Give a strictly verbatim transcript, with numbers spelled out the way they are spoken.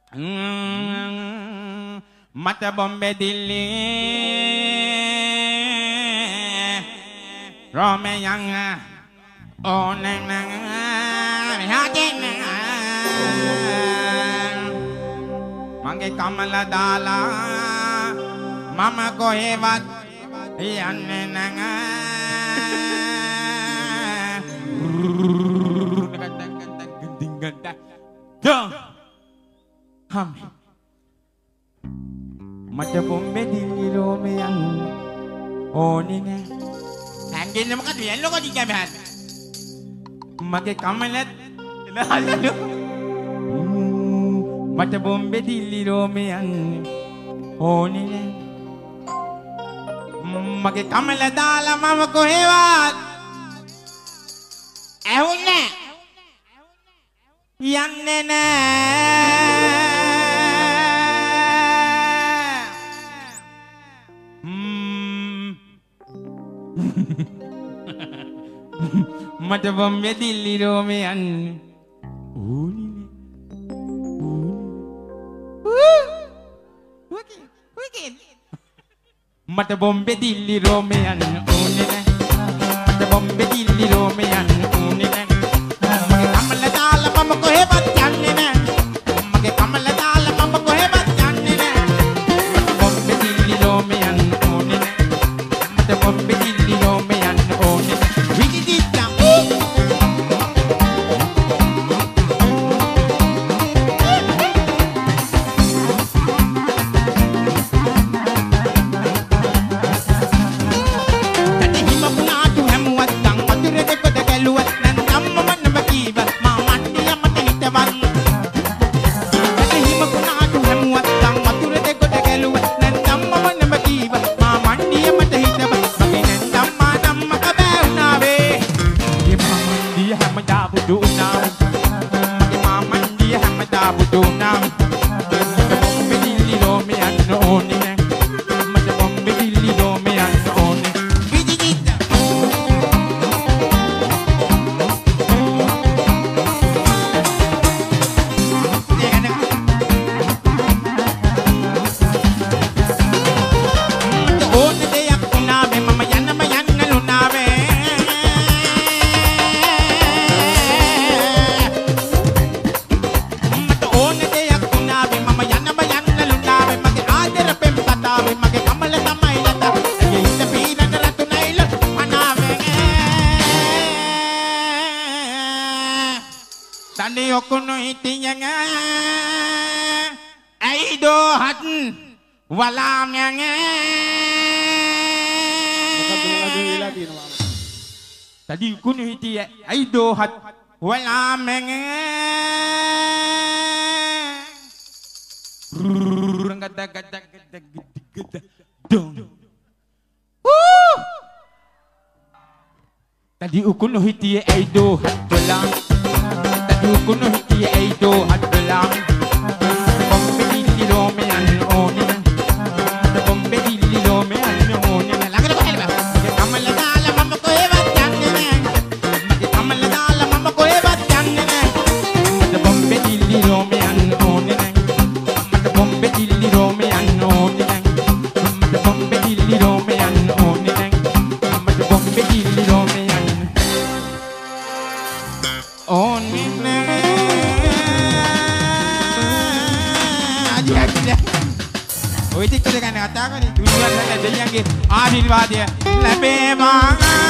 මට බොම්බේ දිල්ලි රෝමයන් ඕනෙන් යකින් මගේ කමල දාලා මම කොහෙවත් යන්නේ නැහැ මට බොම්බේ දිල්ලි රෝමයන් ඕනේ නෑ හැංගෙන්න මොකද වෙන්නේ කොටික බහන්න මගේ කමලත් එලහලු මට බොම්බේ දිල්ලි රෝමයන් ඕනේ නෑ මගේ කමල දාලා මම කොහෙවත් ඇහුන්නේ යන්නේ නෑ මට බොම්බේ දිල්ලි රෝමයන් ඕනේ මට බොම්බේ දිල්ලි රෝමයන් ඕනේ නෑ මට බොම්බේ දිල්ලි රෝමයන් ඕනේ නෑ මගේ කමල දාලා මම කොහෙවත් යන්නේ නෑ මගේ කමල දාලා මම කොහෙවත් යන්නේ නෑ මට බොම්බේ දිල්ලි රෝමයන් ඕනේ නෑ මට බොම්බේ දිල්ලි රෝමයන් ඕනේ විදිදිත්තා tadi kuno hiti ai do hat wala menge gada gada gada gada dong tadi kuno hiti ai do hat wala tadi kuno hiti ai do hat wala bombe dilli romean oni bombe dilli romean oni laga ko helba kamal dala mama ko evat Romean only mata bombe dilli romean only mata bombe dilli romean only mata bombe dilli romean only aji aji ඔය ටික කරගෙන කතා කරන්නේ දුන්නා දෙයියන්ගේ ආශිර්වාදය ලැබේවා